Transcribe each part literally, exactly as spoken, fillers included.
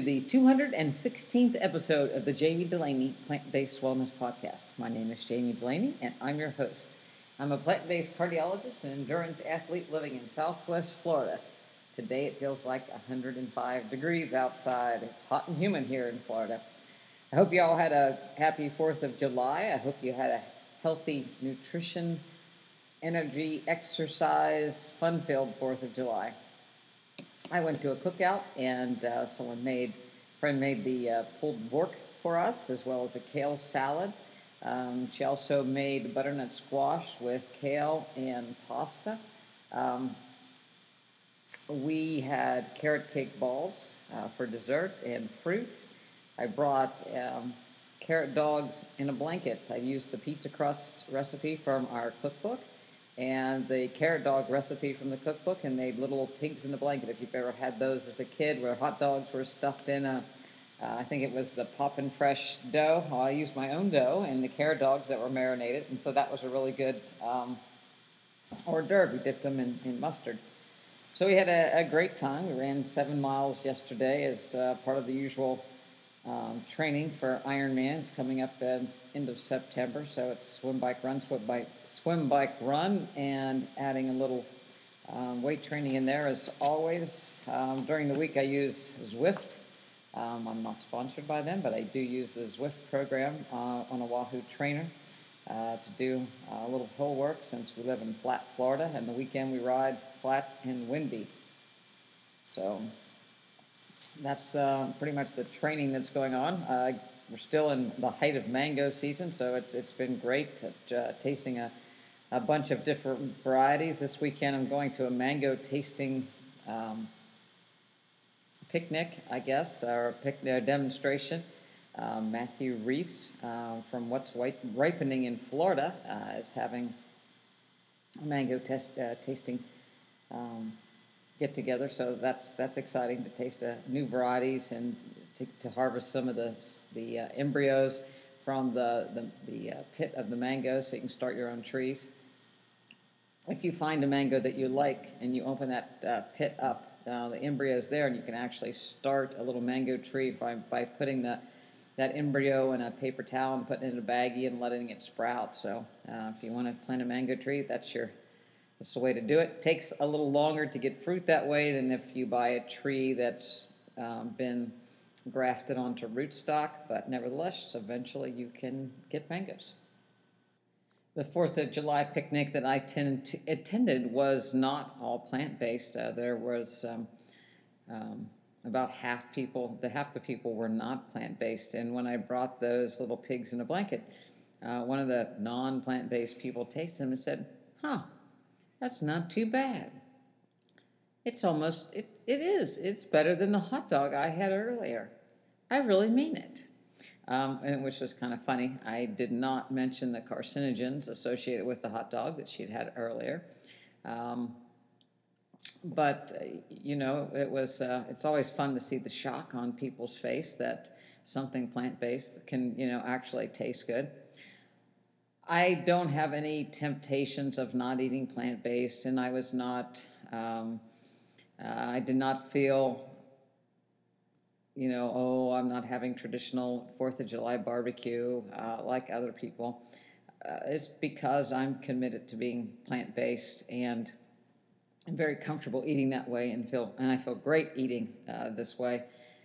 the two hundred sixteenth episode of the Jamie Delaney Plant-Based Wellness Podcast. My name is Jamie Delaney, and I'm your host. I'm a plant-based cardiologist and endurance athlete living in Southwest Florida. Today it feels like one hundred five degrees outside. It's hot and humid here in Florida. I hope you all had a happy fourth of July. I hope you had a healthy nutrition, energy, exercise, fun-filled fourth of July. I went to a cookout, and uh, someone made, friend made the uh, pulled pork for us, as well as a kale salad. Um, she also made butternut squash with kale and pasta. Um, we had carrot cake balls uh, for dessert and fruit. I brought um, carrot dogs in a blanket. I used the pizza crust recipe from our cookbook and the carrot dog recipe from the cookbook, and made little pigs in the blanket. If you've ever had those as a kid, where hot dogs were stuffed in a, uh, I think it was the Poppin' Fresh dough. Well, I used my own dough and the carrot dogs that were marinated, and so that was a really good um, hors d'oeuvre. We dipped them in, in mustard. So we had a, a great time. We ran seven miles yesterday as uh, part of the usual um, training for Ironman. It's coming up at end of September, so it's swim, bike, run, swim, bike, swim, bike, run, and adding a little um, weight training in there as always. Um, during the week, I use Zwift. Um, I'm not sponsored by them, but I do use the Zwift program uh, on a Wahoo trainer uh, to do uh, a little hill work, since we live in flat Florida, and the weekend we ride flat and windy. So that's uh, pretty much the training that's going on. Uh, We're still in the height of mango season, so it's it's been great at, uh, tasting a, a bunch of different varieties. This weekend I'm going to a mango tasting um, picnic, I guess, or a picnic demonstration. Um, Matthew Reese uh, from What's White Ripening in Florida uh, is having a mango test, uh, tasting um, get together, so that's that's exciting to taste uh, new varieties and to, to harvest some of the the uh, embryos from the the, the uh, pit of the mango, so you can start your own trees. If you find a mango that you like and you open that uh, pit up, uh, the embryo's there, and you can actually start a little mango tree by, by putting the that embryo in a paper towel and putting it in a baggie and letting it sprout. So uh, if you want to plant a mango tree, that's your That's the way to do it. Takes a little longer to get fruit that way than if you buy a tree that's um, been grafted onto rootstock, but nevertheless, eventually you can get mangoes. The fourth of July picnic that I tend to, attended was not all plant-based. Uh, there was um, um, about half people, the half the people were not plant-based, and when I brought those little pigs in a blanket, uh, one of the non-plant-based people tasted them and said, huh, that's not too bad. It's almost, it, it is. It's better than the hot dog I had earlier. I really mean it. Um, and which was kind of funny. I did not mention the carcinogens associated with the hot dog that she had had earlier. Um, but, uh, you know, it was, uh, it's always fun to see the shock on people's face that something plant-based can, you know, actually taste good. I don't have any temptations of not eating plant-based, and I was not, um, uh, I did not feel, you know, oh, I'm not having traditional fourth of July barbecue uh, like other people. Uh, it's because I'm committed to being plant-based, and I'm very comfortable eating that way, and feel, and I feel great eating uh, this way.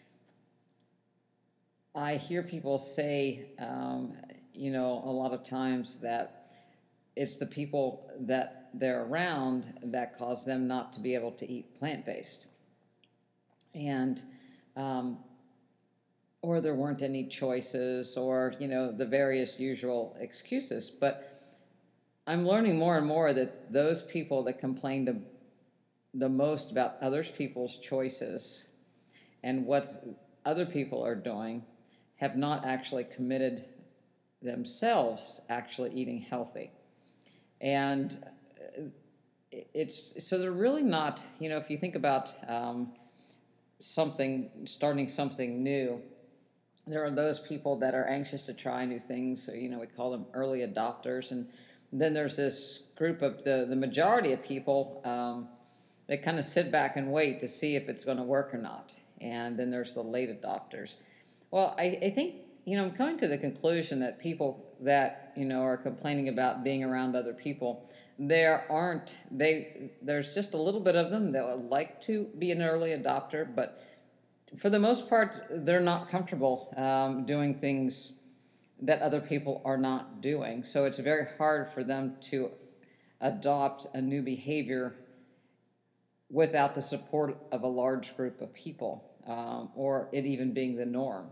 I hear people say, um, you know, a lot of times that it's the people that they're around that cause them not to be able to eat plant-based. And, um, or there weren't any choices, or, you know, the various usual excuses. But I'm learning more and more that those people that complain to the most about other people's choices and what other people are doing have not actually committed themselves actually eating healthy. And it's, so they're really not, you know, if you think about um, something, starting something new, there are those people that are anxious to try new things. So, you know, we call them early adopters. And then there's this group of the, the majority of people um, that kind of sit back and wait to see if it's going to work or not. and then there's the late adopters. Well, I, I think, you know, I'm coming to the conclusion that people that, you know, are complaining about being around other people, there aren't, they, there's just a little bit of them that would like to be an early adopter, but for the most part, they're not comfortable um, doing things that other people are not doing. So it's very hard for them to adopt a new behavior without the support of a large group of people, um, or it even being the norm.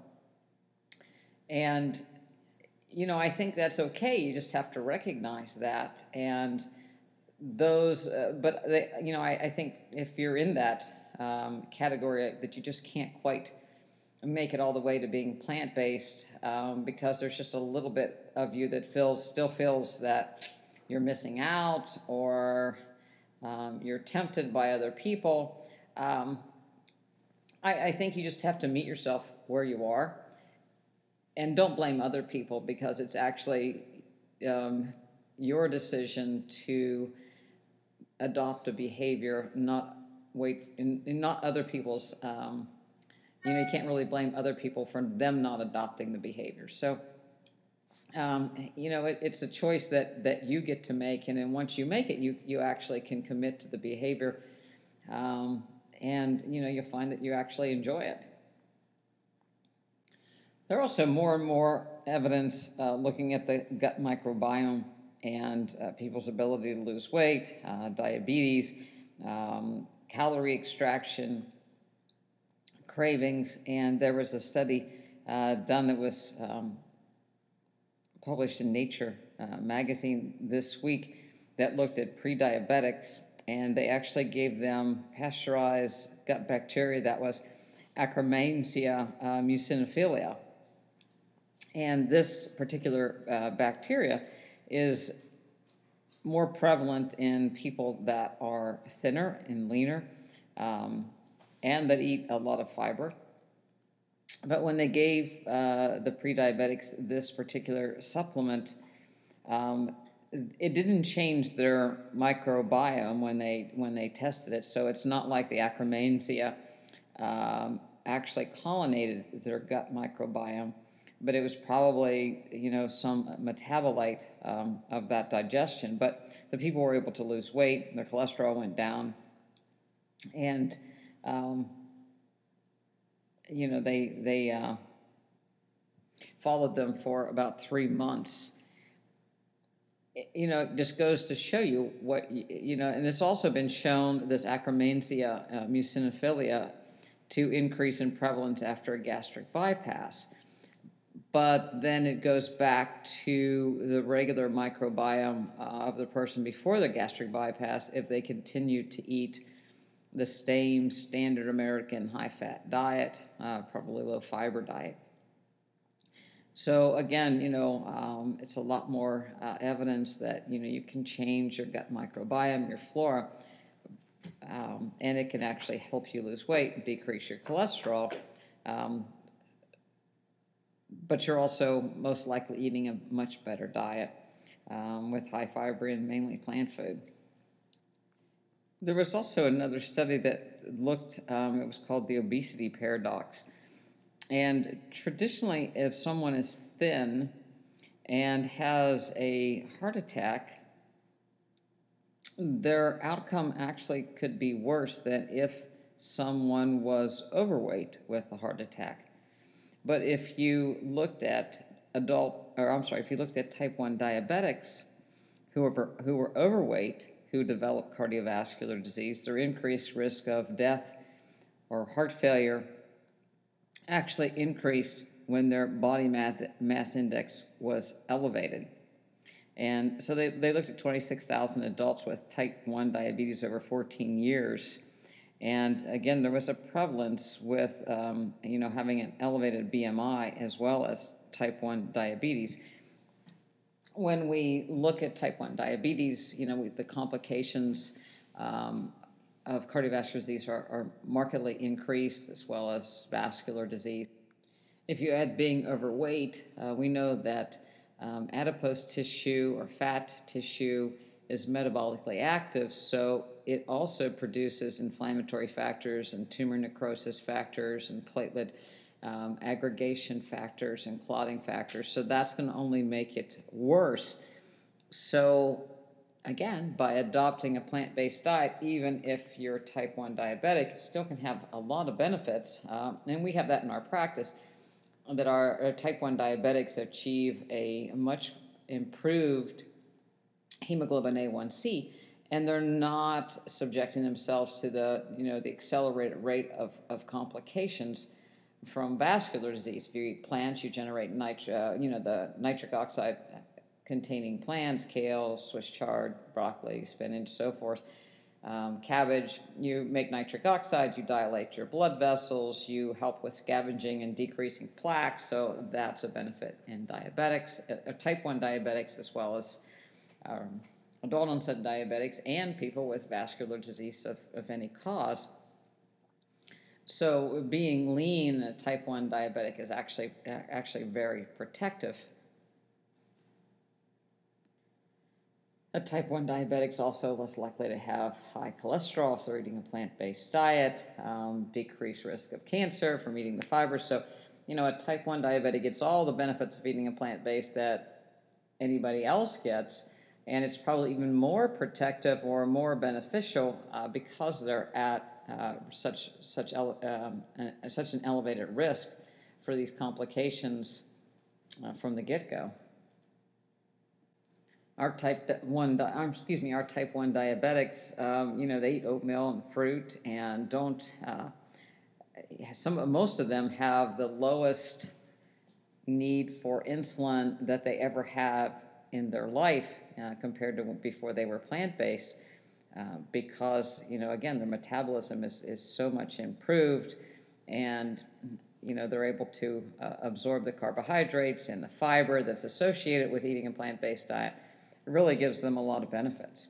And, you know, I think that's okay. You just have to recognize that. And those, uh, but, they, you know, I, I think if you're in that um, category that you just can't quite make it all the way to being plant-based, um, because there's just a little bit of you that feels, still feels that you're missing out, or um, you're tempted by other people. Um, I, I think you just have to meet yourself where you are, and don't blame other people, because it's actually um, your decision to adopt a behavior, not wait, and not other people's. Um, you know, you can't really blame other people for them not adopting the behavior. So, um, you know, it, it's a choice that that you get to make, and then once you make it, you you actually can commit to the behavior, um, and you know, you'll find that you actually enjoy it. There are also more and more evidence uh, looking at the gut microbiome and uh, people's ability to lose weight, uh, diabetes, um, calorie extraction, cravings, and there was a study uh, done that was um, published in Nature uh, magazine this week that looked at pre-diabetics, and they actually gave them pasteurized gut bacteria that was Akkermansia uh, muciniphila. And this particular uh, bacteria is more prevalent in people that are thinner and leaner, um, and that eat a lot of fiber. But when they gave uh, the pre-diabetics this particular supplement, um, it didn't change their microbiome when they when they tested it. So it's not like the Akkermansia um, actually colonated their gut microbiome, but it was probably, you know, some metabolite um, of that digestion. But the people were able to lose weight, their cholesterol went down, and um, you know, they they uh, followed them for about three months. You know, it just goes to show you what, you know, and it's also been shown, this Akkermansia uh, muciniphila, to increase in prevalence after a gastric bypass. But then it goes back to the regular microbiome uh, of the person before the gastric bypass if they continue to eat the same standard American high-fat diet, uh, probably low-fiber diet. So again, you know, um, it's a lot more uh, evidence that, you know, you can change your gut microbiome, your flora, um, and it can actually help you lose weight, decrease your cholesterol. Um, but you're also most likely eating a much better diet um, with high fiber and mainly plant food. There was also another study that looked, um, it was called the obesity paradox. And traditionally, if someone is thin and has a heart attack, their outcome actually could be worse than if someone was overweight with a heart attack. But if you looked at adult, or I'm sorry, if you looked at type one diabetics who were, who were overweight, who developed cardiovascular disease, their increased risk of death or heart failure actually increased when their body mass index was elevated. And so they, they looked at twenty-six thousand adults with type one diabetes over fourteen years. And again, there was a prevalence with, um, you know, having an elevated B M I as well as type one diabetes. When we look at type one diabetes, you know, the complications um, of cardiovascular disease are, are markedly increased, as well as vascular disease. If you add being overweight, uh, we know that um, adipose tissue or fat tissue is metabolically active, so it also produces inflammatory factors and tumor necrosis factors and platelet um, aggregation factors and clotting factors. So that's going to only make it worse. So again, by adopting a plant-based diet, even if you're type one diabetic, it still can have a lot of benefits. Uh, and we have that in our practice, that our, our type one diabetics achieve a much improved hemoglobin A one C, and they're not subjecting themselves to the, you know, the accelerated rate of, of complications from vascular disease. If you eat plants, you generate nitri- uh, you know, the nitric oxide containing plants, kale, Swiss chard, broccoli, spinach, so forth. Um, cabbage, you make nitric oxide, you dilate your blood vessels, you help with scavenging and decreasing plaques, so that's a benefit in diabetics, uh, type one diabetics, as well as um, adult onset diabetics and people with vascular disease of, of any cause. So being lean, a type one diabetic, is actually actually very protective. A type one diabetic's also less likely to have high cholesterol if they're eating a plant-based diet, um, decreased risk of cancer from eating the fiber. So, you know, a type one diabetic gets all the benefits of eating a plant-based that anybody else gets, and it's probably even more protective or more beneficial uh, because they're at uh, such such ele- um, uh, such an elevated risk for these complications uh, from the get-go. Our type one, excuse me, our type one diabetics, um, you know, they eat oatmeal and fruit and don't. Uh, some most of them have the lowest need for insulin that they ever have in their life uh, compared to before they were plant-based, uh, because, you know, again, their metabolism is, is so much improved, and, you know, they're able to uh, absorb the carbohydrates and the fiber that's associated with eating a plant-based diet. It really gives them a lot of benefits.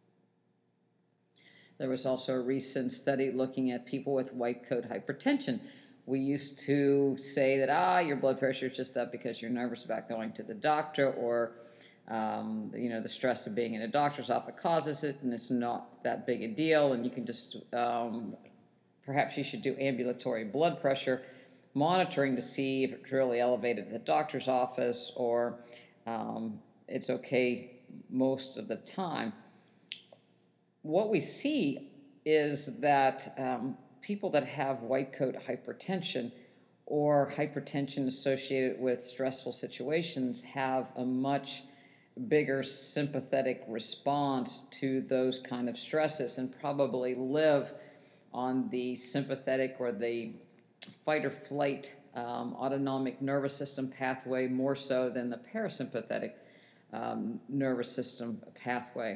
There was also a recent study looking at people with white coat hypertension. We used to say that, ah, your blood pressure is just up because you're nervous about going to the doctor, or, um, you know, the stress of being in a doctor's office causes it, and it's not that big a deal, and you can just, um, perhaps you should do ambulatory blood pressure monitoring to see if it's really elevated at the doctor's office, or um, it's okay most of the time. What we see is that um, people that have white coat hypertension or hypertension associated with stressful situations have a much bigger sympathetic response to those kind of stresses, and probably live on the sympathetic or the fight or flight um, autonomic nervous system pathway more so than the parasympathetic um, nervous system pathway.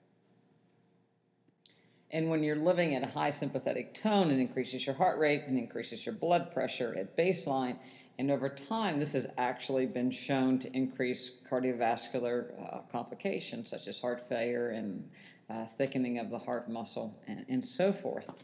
And when you're living at a high sympathetic tone, it increases your heart rate and increases your blood pressure at baseline. And over time, this has actually been shown to increase cardiovascular uh, complications such as heart failure and uh, thickening of the heart muscle and, and so forth.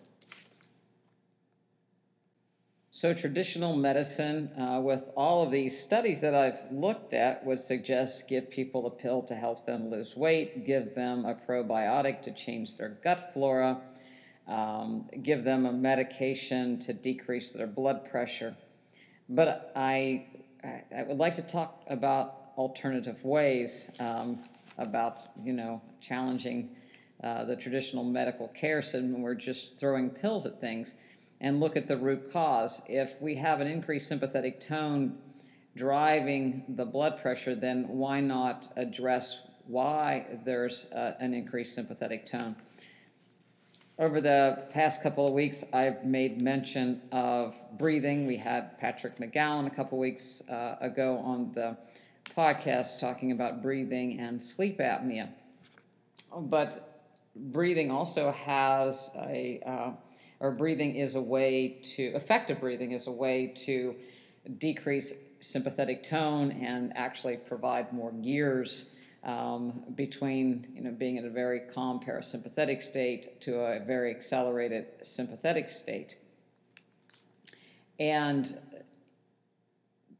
So traditional medicine, uh, with all of these studies that I've looked at, would suggest give people a pill to help them lose weight, give them a probiotic to change their gut flora, um, give them a medication to decrease their blood pressure. But I, I would like to talk about alternative ways, um, about, you know, challenging uh, the traditional medical care system when we're just throwing pills at things, and look at the root cause. If we have an increased sympathetic tone driving the blood pressure, then why not address why there's uh, an increased sympathetic tone? Over the past couple of weeks, I've made mention of breathing. We had Patrick McGowan a couple weeks uh, ago on the podcast talking about breathing and sleep apnea. But breathing also has a... Uh, or breathing is a way to, effective breathing is a way to decrease sympathetic tone and actually provide more gears um, between, you know, being in a very calm parasympathetic state to a very accelerated sympathetic state. And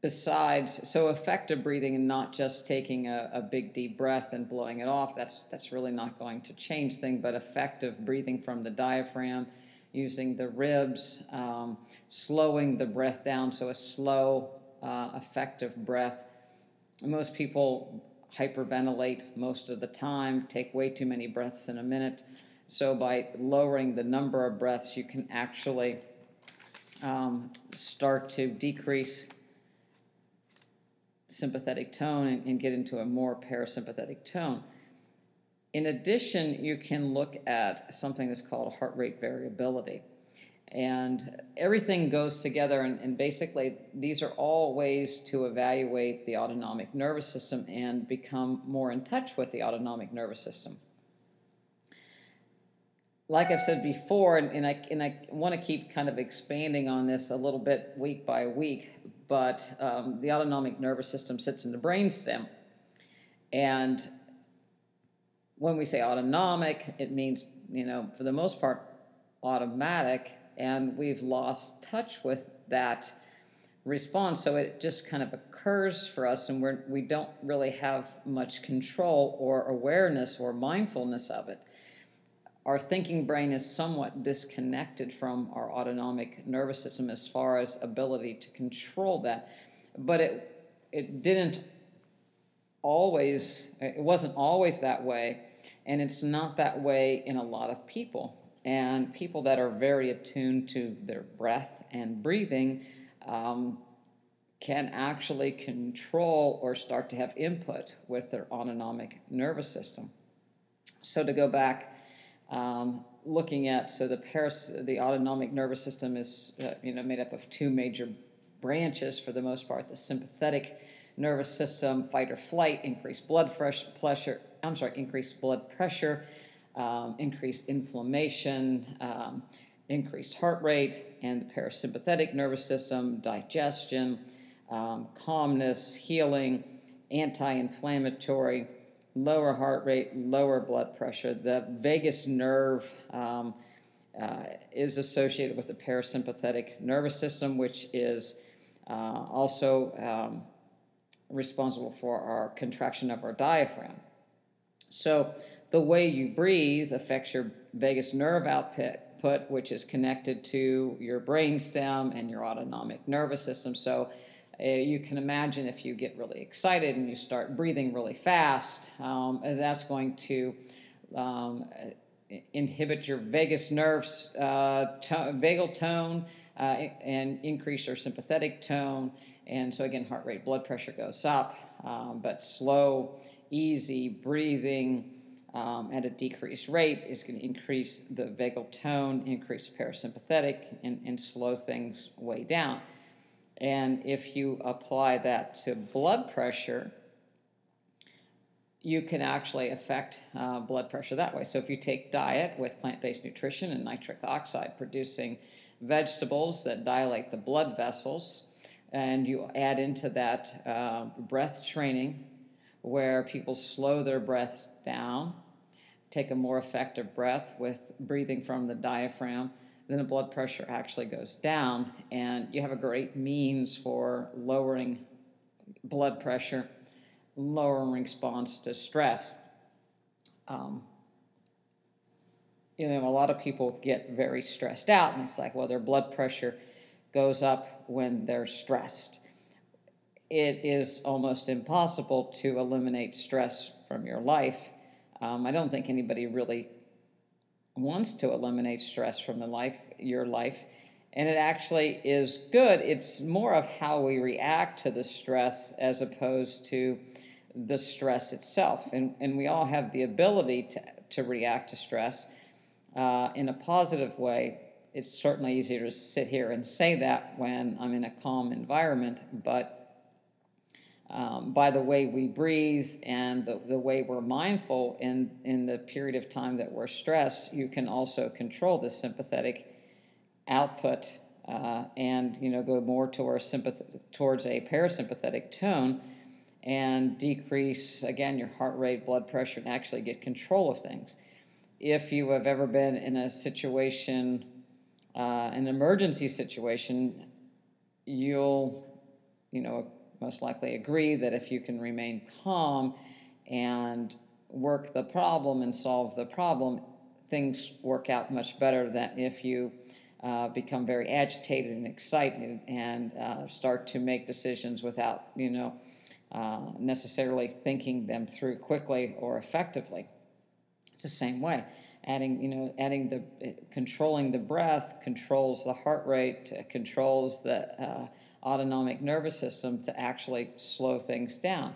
besides, so effective breathing and not just taking a, a big deep breath and blowing it off, that's that's really not going to change things, but effective breathing from the diaphragm, using the ribs, um, slowing the breath down, so a slow, uh, effective breath. Most people hyperventilate most of the time, take way too many breaths in a minute. So by lowering the number of breaths, you can actually um, start to decrease sympathetic tone and, and get into a more parasympathetic tone. In addition, you can look at something that's called heart rate variability. And everything goes together, and, and basically these are all ways to evaluate the autonomic nervous system and become more in touch with the autonomic nervous system. Like I've said before, and, and I, and I want to keep kind of expanding on this a little bit week by week, but um, the autonomic nervous system sits in the brainstem. And when we say autonomic, it means, you know, for the most part, automatic, and we've lost touch with that response. So it just kind of occurs for us, and we're, we don't really have much control or awareness or mindfulness of it. Our thinking brain is somewhat disconnected from our autonomic nervous system as far as ability to control that. But it it didn't always, it wasn't always that way, and it's not that way in a lot of people. And people that are very attuned to their breath and breathing um, can actually control or start to have input with their autonomic nervous system. So to go back, Um, looking at, so the paras, the autonomic nervous system is uh, you know made up of two major branches for the most part. The sympathetic nervous system, fight or flight, increased blood pressure. I'm sorry, increased blood pressure, um, increased inflammation, um, increased heart rate, and the parasympathetic nervous system, digestion, um, calmness, healing, anti-inflammatory, lower heart rate, lower blood pressure. The vagus nerve um, uh, is associated with the parasympathetic nervous system, which is uh, also um, responsible for our contraction of our diaphragm. So the way you breathe affects your vagus nerve output, which is connected to your brainstem and your autonomic nervous system. So Uh, you can imagine if you get really excited and you start breathing really fast, um, that's going to um, inhibit your vagus nerves, uh, to- vagal tone, uh, and increase your sympathetic tone. And so again, heart rate, blood pressure goes up, um, but slow, easy breathing um, at a decreased rate is going to increase the vagal tone, increase parasympathetic, and, and slow things way down. And if you apply that to blood pressure, you can actually affect uh, blood pressure that way. So if you take diet with plant-based nutrition and nitric oxide producing vegetables that dilate the blood vessels, and you add into that uh, breath training where people slow their breaths down, take a more effective breath with breathing from the diaphragm, then the blood pressure actually goes down, and you have a great means for lowering blood pressure, lowering response to stress. Um, you know, a lot of people get very stressed out, and it's like, well, their blood pressure goes up when they're stressed. It is almost impossible to eliminate stress from your life. Um, I don't think anybody really wants to eliminate stress from the life, your life, and it actually is good. It's more of how we react to the stress as opposed to the stress itself. And, and we all have the ability to, to react to stress uh, in a positive way. It's certainly easier to sit here and say that when I'm in a calm environment, but Um, by the way we breathe and the, the way we're mindful in, in the period of time that we're stressed, you can also control the sympathetic output uh, and, you know, go more towards, sympath- towards a parasympathetic tone and decrease, again, your heart rate, blood pressure, and actually get control of things. If you have ever been in a situation, uh, an emergency situation, you'll you know, most likely agree that if you can remain calm and work the problem and solve the problem, things work out much better than if you uh, become very agitated and excited and uh, start to make decisions without, you know, uh, necessarily thinking them through quickly or effectively. It's the same way. Adding, you know, adding the, controlling the breath controls the heart rate, controls the uh, autonomic nervous system to actually slow things down.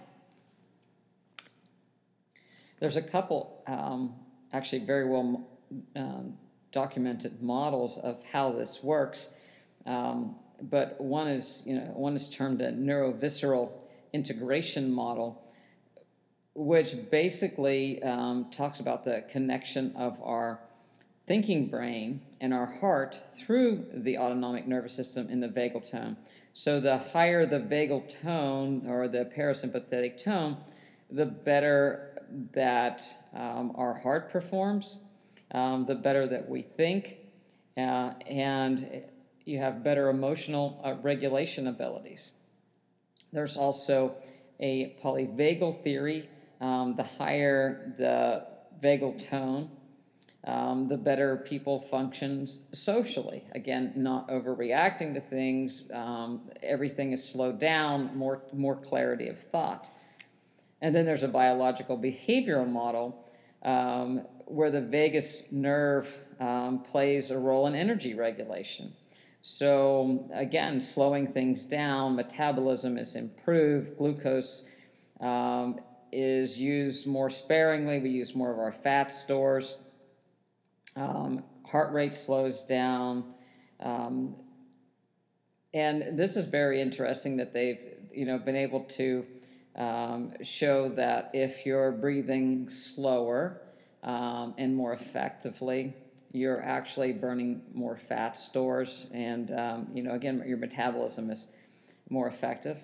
There's a couple um, actually very well um, documented models of how this works, um, but one is, you know, one is termed a neurovisceral integration model, which basically um, talks about the connection of our thinking brain and our heart through the autonomic nervous system in the vagal tone. So the higher the vagal tone or the parasympathetic tone, the better that um, our heart performs, um, the better that we think, uh, and you have better emotional uh, regulation abilities. There's also a polyvagal theory. Um, the higher the vagal tone, um, the better people functions socially. Again, not overreacting to things. Um, everything is slowed down, more, more clarity of thought. And then there's a biological behavioral model um, where the vagus nerve um, plays a role in energy regulation. So again, slowing things down, metabolism is improved, glucose um, is used more sparingly, we use more of our fat stores, um, heart rate slows down, um, and this is very interesting that they've, you know, been able to um, show that if you're breathing slower um, and more effectively, you're actually burning more fat stores, and um, you know, again, your metabolism is more effective.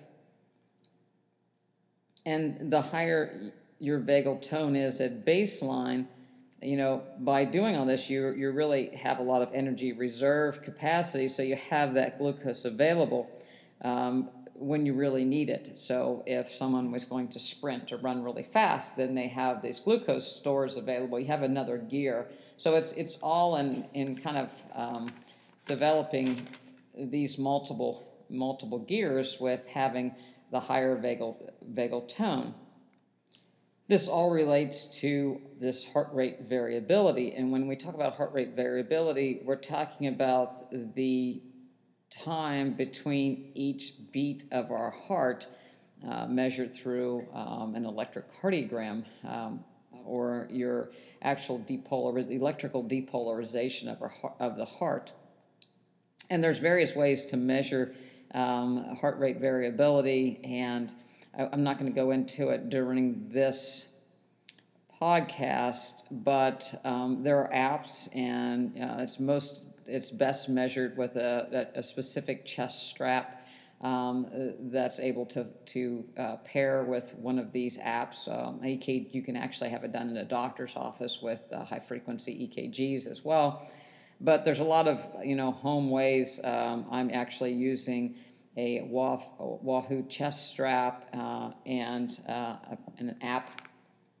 And the higher your vagal tone is at baseline, you know, by doing all this, you you really have a lot of energy reserve capacity, so you have that glucose available um, when you really need it. So if someone was going to sprint or run really fast, then they have these glucose stores available. You have another gear. So it's it's all in in kind of um, developing these multiple multiple gears with having the higher vagal vagal tone. This all relates to this heart rate variability. And when we talk about heart rate variability, we're talking about the time between each beat of our heart uh, measured through um, an electrocardiogram um, or your actual depolariz- electrical depolarization of, our, of the heart. And there's various ways to measure um, heart rate variability, and I'm not going to go into it during this podcast, but um, there are apps, and uh, it's most it's best measured with a, a specific chest strap um, that's able to to uh, pair with one of these apps. Um, E K, you can actually have it done in a doctor's office with uh, high frequency E K Gs as well. But there's a lot of, you know, home ways. Um, I'm actually using a Wahoo chest strap uh, and uh, an app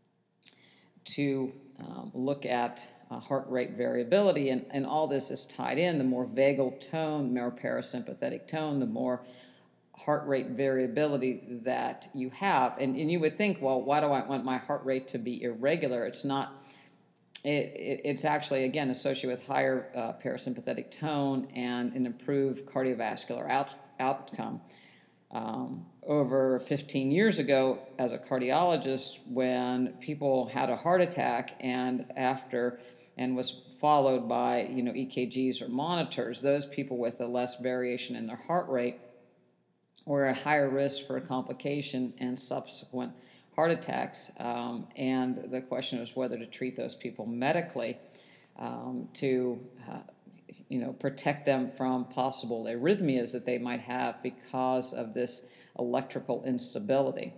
to um, look at uh, heart rate variability, and, and all this is tied in. The more vagal tone, more parasympathetic tone, the more heart rate variability that you have. And, and you would think, well, why do I want my heart rate to be irregular? It's not. It, it, it's actually, again, associated with higher uh, parasympathetic tone and an improved cardiovascular out, outcome. Um, over fifteen years ago, as a cardiologist, when people had a heart attack and after and was followed by, you know, E K Gs or monitors, those people with a less variation in their heart rate were at higher risk for a complication and subsequent heart attacks, um, and the question was whether to treat those people medically um, to, uh, you know, protect them from possible arrhythmias that they might have because of this electrical instability.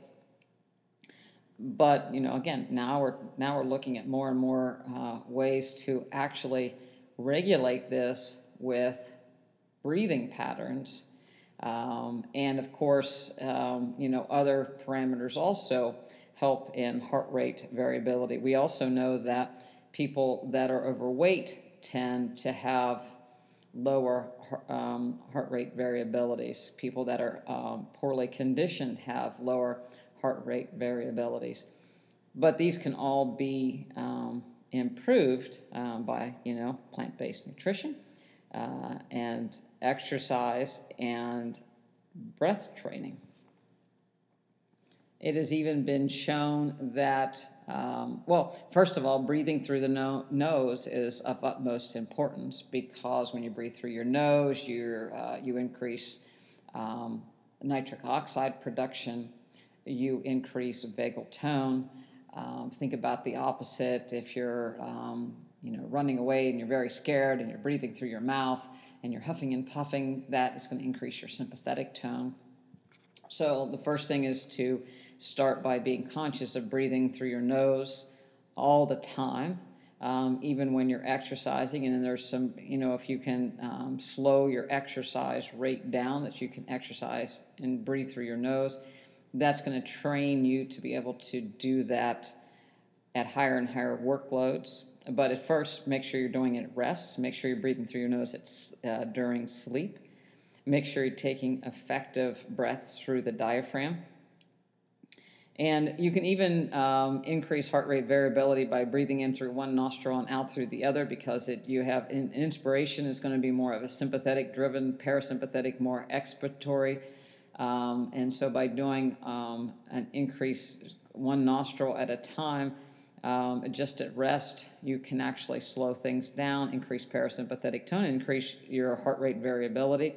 But, you know, again, now we're now we're looking at more and more uh, ways to actually regulate this with breathing patterns. Um, and of course, um, you know, other parameters also help in heart rate variability. We also know that people that are overweight tend to have lower um, heart rate variabilities. People that are um, poorly conditioned have lower heart rate variabilities. But these can all be um, improved um, by, you know, plant-based nutrition uh, and exercise and breath training. It has even been shown that, um, well, first of all, breathing through the no- nose is of utmost importance, because when you breathe through your nose, you're, uh, you increase um, nitric oxide production, you increase vagal tone. Um, think about the opposite. If you're um, you know, running away and you're very scared and you're breathing through your mouth and you're huffing and puffing, that is going to increase your sympathetic tone. So the first thing is to start by being conscious of breathing through your nose all the time, um, even when you're exercising. And then there's some, you know, if you can um, slow your exercise rate down, that you can exercise and breathe through your nose, that's going to train you to be able to do that at higher and higher workloads. But at first, make sure you're doing it at rest. Make sure you're breathing through your nose at, uh, during sleep. Make sure you're taking effective breaths through the diaphragm. And you can even um, increase heart rate variability by breathing in through one nostril and out through the other, because it, you have in, inspiration is going to be more of a sympathetic driven, parasympathetic more expiratory. Um, and so by doing um, an increase one nostril at a time, um, just at rest, you can actually slow things down, increase parasympathetic tone, increase your heart rate variability.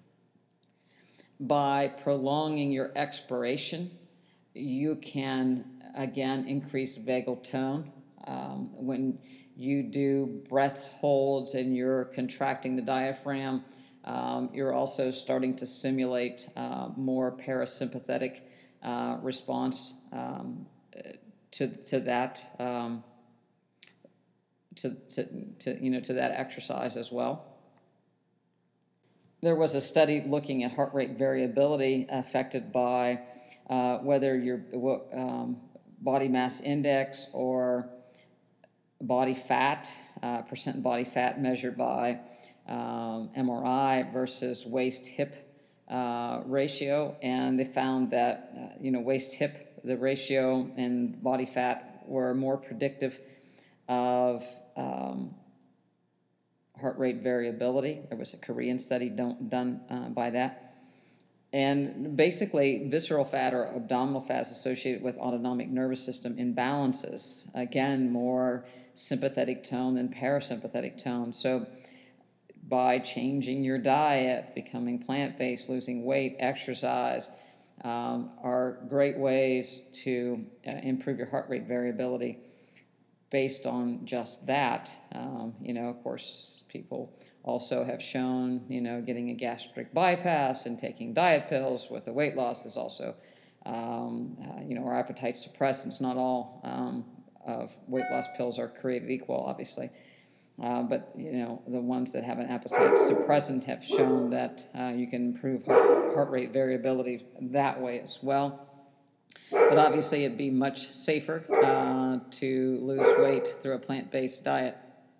By prolonging your expiration, you can, again, increase vagal tone. Um, when you do breath holds and you're contracting the diaphragm, um, you're also starting to simulate uh, more parasympathetic uh, response um, to to that um, to, to to you know to that exercise as well. There was a study looking at heart rate variability affected by uh, whether your um, body mass index or body fat, uh, percent body fat measured by um, M R I versus waist-hip uh, ratio, and they found that uh, you know waist-hip, the ratio and body fat were more predictive of um, heart rate variability. There was a Korean study don't, done uh, by that. And basically, visceral fat or abdominal fat is associated with autonomic nervous system imbalances. Again, more sympathetic tone than parasympathetic tone. So by changing your diet, becoming plant-based, losing weight, exercise, um, are great ways to uh, improve your heart rate variability based on just that. Um, you know, of course, people also have shown, you know, getting a gastric bypass and taking diet pills with the weight loss is also, um, uh, you know, or appetite suppressants. Not all um, of weight loss pills are created equal, obviously. Uh, but, you know, the ones that have an appetite suppressant have shown that uh, you can improve heart, heart rate variability that way as well. But obviously, it'd be much safer uh, to lose weight through a plant-based diet.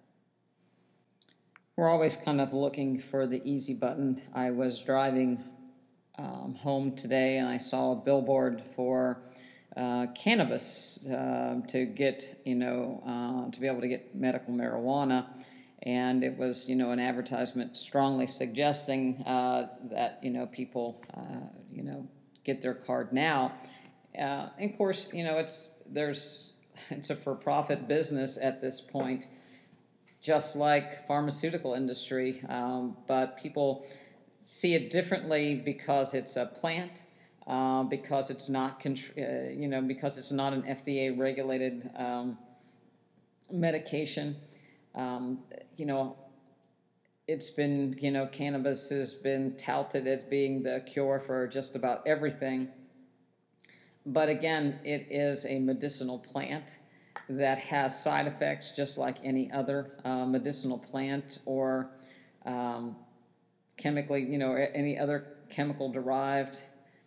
We're always kind of looking for the easy button. I was driving um, home today and I saw a billboard for uh, cannabis uh, to get, you know, uh, to be able to get medical marijuana. And it was, you know, an advertisement strongly suggesting uh, that, you know, people, uh, you know, get their card now. Uh, and of course, you know, it's there's it's a for-profit business at this point, just like pharmaceutical industry, um, but people see it differently because it's a plant, uh, because it's not, uh, you know, because it's not an F D A regulated um, medication. Um, you know, it's been, you know, cannabis has been touted as being the cure for just about everything. But again, it is a medicinal plant that has side effects just like any other uh, medicinal plant or um, chemically, you know, any other chemical derived.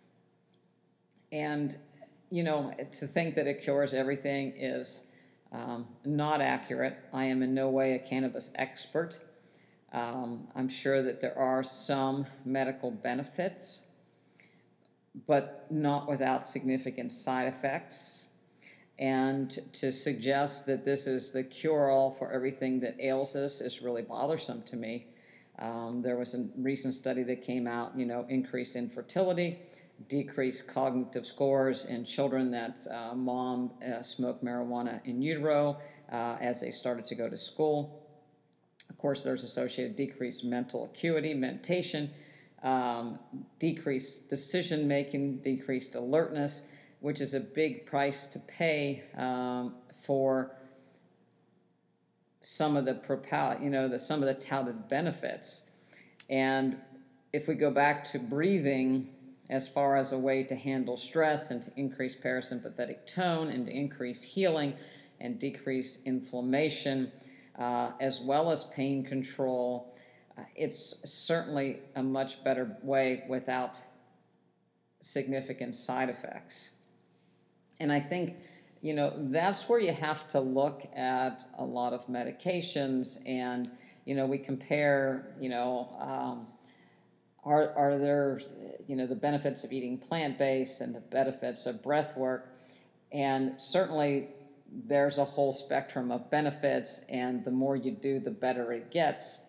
And, you know, to think that it cures everything is um, not accurate. I am in no way a cannabis expert. Um, I'm sure that there are some medical benefits, but not without significant side effects. And to suggest that this is the cure-all for everything that ails us is really bothersome to me. Um, there was a recent study that came out, you know, increased infertility, decreased cognitive scores in children that uh, mom uh, smoked marijuana in utero uh, as they started to go to school. Of course, there's associated decreased mental acuity, mentation, um, decreased decision-making, decreased alertness, which is a big price to pay um, for some of the propel, you know, the some of the touted benefits. And if we go back to breathing as far as a way to handle stress and to increase parasympathetic tone and to increase healing and decrease inflammation, uh, as well as pain control, uh, it's certainly a much better way without significant side effects. And I think, you know, that's where you have to look at a lot of medications. And, you know, we compare, you know, um, are, are there, you know, the benefits of eating plant-based and the benefits of breath work. And certainly there's a whole spectrum of benefits, and the more you do, the better it gets.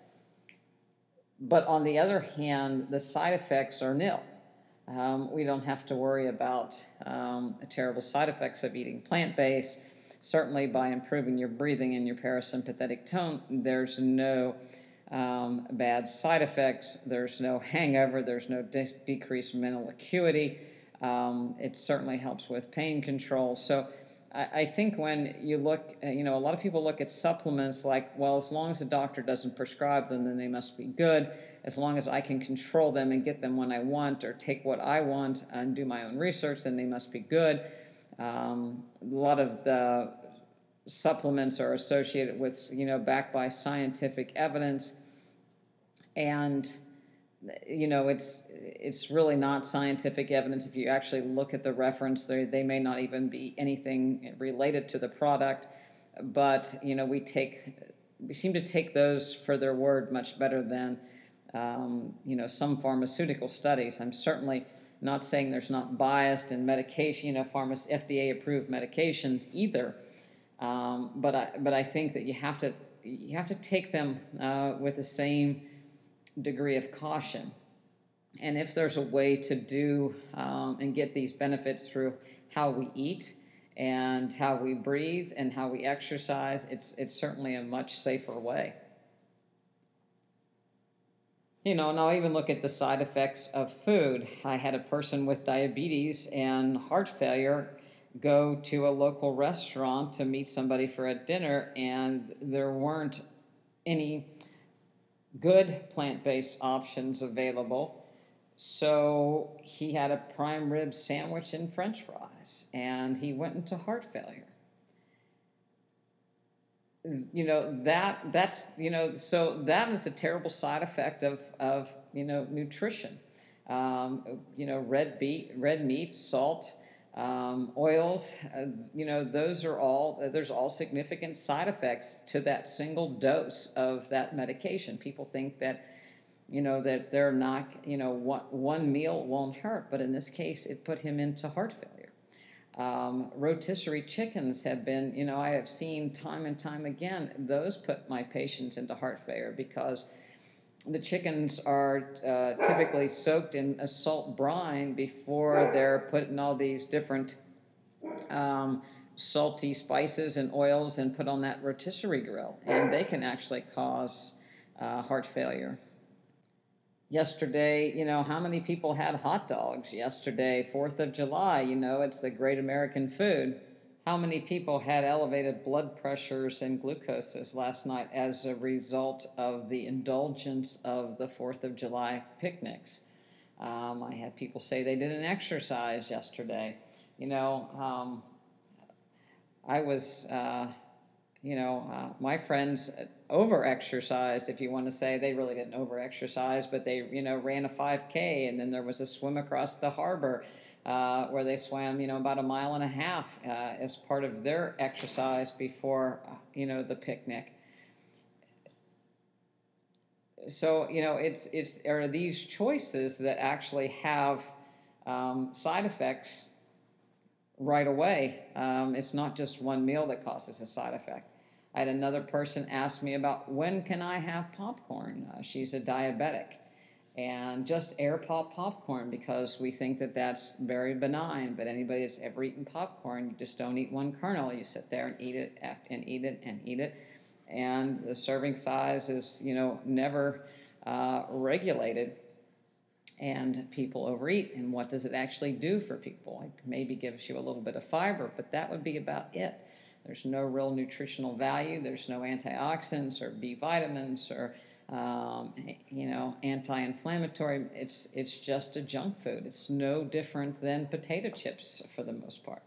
But on the other hand, the side effects are nil. Um, we don't have to worry about um, the terrible side effects of eating plant-based. Certainly by improving your breathing and your parasympathetic tone, there's no um, bad side effects. There's no hangover. There's no de- decreased mental acuity. Um, it certainly helps with pain control. So I, I think when you look, uh, you know, a lot of people look at supplements like, well, as long as the doctor doesn't prescribe them, then they must be good. As long as I can control them and get them when I want or take what I want and do my own research, then they must be good. Um, a lot of the supplements are associated with, you know, backed by scientific evidence. And, you know, it's it's really not scientific evidence. If you actually look at the reference, they, they may not even be anything related to the product. But, you know, we take, we seem to take those for their word much better than Um, you know, some pharmaceutical studies. I'm certainly not saying there's not biased in medication, you know, pharma- F D A-approved medications either. Um, but I, but I think that you have to you have to take them uh, with the same degree of caution. And if there's a way to do um, and get these benefits through how we eat and how we breathe and how we exercise, it's it's certainly a much safer way. You know, and I'll even look at the side effects of food. I had a person with diabetes and heart failure go to a local restaurant to meet somebody for a dinner, and there weren't any good plant-based options available. So he had a prime rib sandwich and French fries, and he went into heart failure. You know, that that's, you know, so that is a terrible side effect of, of you know, nutrition. Um, you know, red beet, red meat, salt, um, oils, uh, you know, those are all, uh, there's all significant side effects to that single dose of that medication. People think that, you know, that they're not, you know, one, one meal won't hurt, but in this case, it put him into heart failure. Um, rotisserie chickens have been, you know, I have seen time and time again, those put my patients into heart failure because the chickens are uh, typically soaked in a salt brine before they're put in all these different um, salty spices and oils and put on that rotisserie grill, and they can actually cause uh, heart failure. Yesterday, you know, how many people had hot dogs yesterday? fourth of July, you know, it's the great American food. How many people had elevated blood pressures and glucoses last night as a result of the indulgence of the fourth of July picnics? Um, I had people say they didn't exercise yesterday. You know, um, I was... Uh, you know, uh, my friends over-exercised, if you want to say. They really didn't over-exercise, but they, you know, ran a five K, and then there was a swim across the harbor uh, where they swam, you know, about a mile and a half uh, as part of their exercise before, uh, you know, the picnic. So, you know, it's, it's, are these choices that actually have um, side effects right away. Um, it's not just one meal that causes a side effect. I had another person ask me about when can I have popcorn. Uh, she's a diabetic, and just air pop popcorn because we think that that's very benign. But anybody that's ever eaten popcorn, you just don't eat one kernel. You sit there and eat it and eat it and eat it, and the serving size is, you know, never uh, regulated. And people overeat. And what does it actually do for people? It maybe gives you a little bit of fiber, but that would be about it. There's no real nutritional value. There's no antioxidants or B vitamins or um, you know, anti-inflammatory. It's it's just a junk food. It's no different than potato chips for the most part.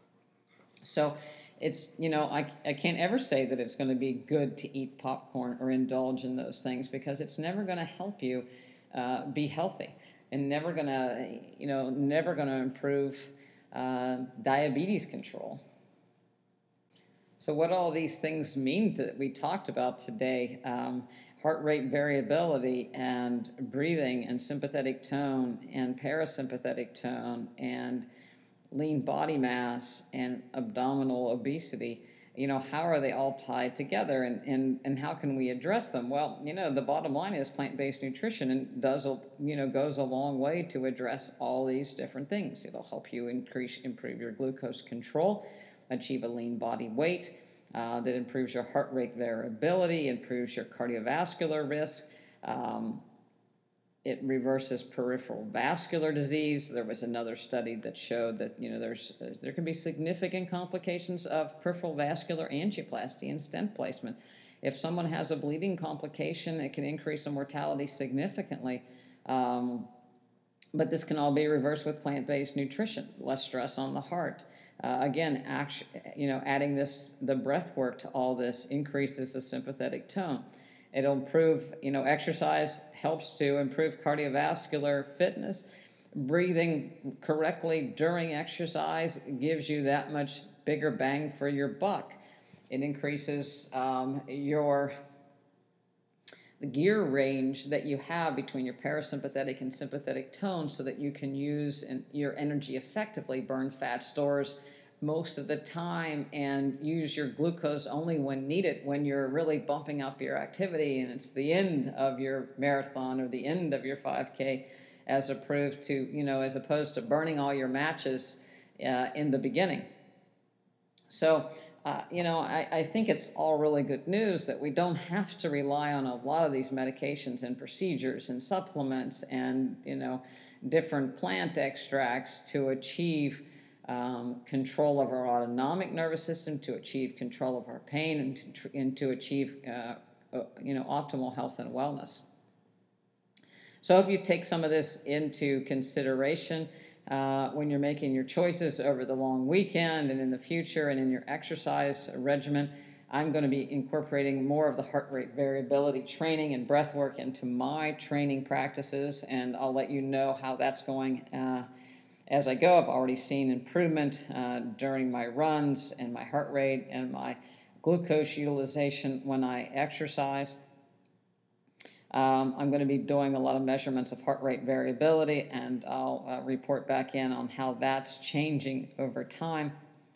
So it's, you know, I, I can't ever say that it's going to be good to eat popcorn or indulge in those things, because it's never going to help you uh, be healthy, and never going to, you know, never going to improve uh, diabetes control. So what all these things mean that we talked about today, um, heart rate variability and breathing and sympathetic tone and parasympathetic tone and lean body mass and abdominal obesity, you know, how are they all tied together, and, and, and how can we address them? Well, you know, the bottom line is plant-based nutrition and does, you know, goes a long way to address all these different things. It'll help you increase, improve your glucose control, achieve a lean body weight, uh, that improves your heart rate variability, improves your cardiovascular risk, um, it reverses peripheral vascular disease. There was another study that showed that, you know, there's there can be significant complications of peripheral vascular angioplasty and stent placement. If someone has a bleeding complication, it can increase the mortality significantly. Um, but this can all be reversed with plant-based nutrition, less stress on the heart. Uh, again, act, you know, adding this, the breath work to all this increases the sympathetic tone. It'll improve, you know, exercise helps to improve cardiovascular fitness. Breathing correctly during exercise gives you that much bigger bang for your buck. It increases um, your the gear range that you have between your parasympathetic and sympathetic tone, so that you can use your energy effectively, burn fat stores most of the time, and use your glucose only when needed, when you're really bumping up your activity and it's the end of your marathon or the end of your five K, as opposed to, you know, as opposed to burning all your matches uh, in the beginning. So, uh, you know, I, I think it's all really good news that we don't have to rely on a lot of these medications and procedures and supplements and, you know, different plant extracts to achieve Um, control of our autonomic nervous system, to achieve control of our pain, and to, and to achieve, uh, uh, you know, optimal health and wellness. So I hope you take some of this into consideration uh, when you're making your choices over the long weekend and in the future and in your exercise regimen. I'm going to be incorporating more of the heart rate variability training and breath work into my training practices, and I'll let you know how that's going uh, as I go. I've already seen improvement uh, during my runs and my heart rate and my glucose utilization when I exercise. Um, I'm going to be doing a lot of measurements of heart rate variability, and I'll uh, report back in on how that's changing over time.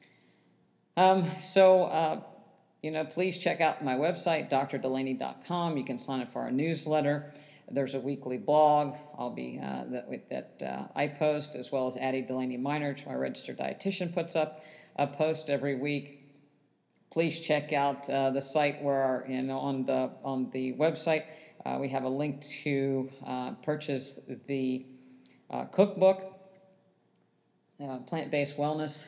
Um, so, uh, you know, please check out my website, d r delaney dot com. You can sign up for our newsletter. There's a weekly blog I'll be uh, that, that uh, I post, as well as Addie Delaney Minor, my registered dietitian, puts up a post every week. Please check out uh, the site where our, you know, on the on the website uh, we have a link to uh, purchase the uh, cookbook, uh, Plant-Based Wellness: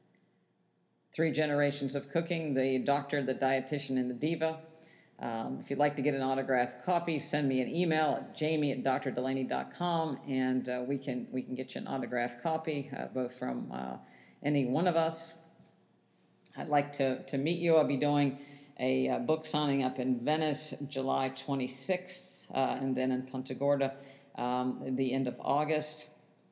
Three Generations of Cooking, the Doctor, the Dietitian, and the Diva. Um, if you'd like to get an autographed copy, send me an email at jamie at d r delaney dot com, and uh, we can we can get you an autographed copy, uh, both from uh, any one of us. I'd like to, to meet you. I'll be doing a uh, book signing up in Venice July twenty-sixth, uh, and then in Punta Gorda um, at the end of August.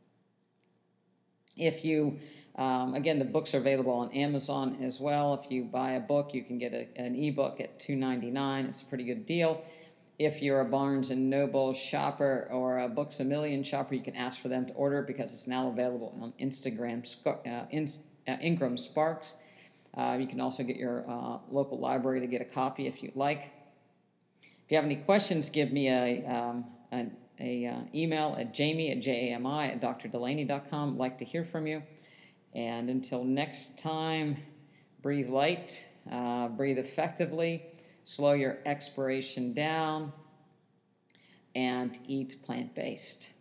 If you, um, again, the books are available on Amazon as well. If you buy a book, you can get a, an ebook at two ninety-nine. It's a pretty good deal. If you're a Barnes and Noble shopper or a Books A Million shopper, you can ask for them to order because it's now available on Instagram, uh, Inst, uh, Ingram Sparks. Uh, you can also get your uh, local library to get a copy if you'd like. If you have any questions, give me a, um, an a, uh, email at jamie at jami at dr delaney dot com. I'd like to hear from you. And until next time, breathe light, uh, breathe effectively, slow your expiration down, and eat plant-based.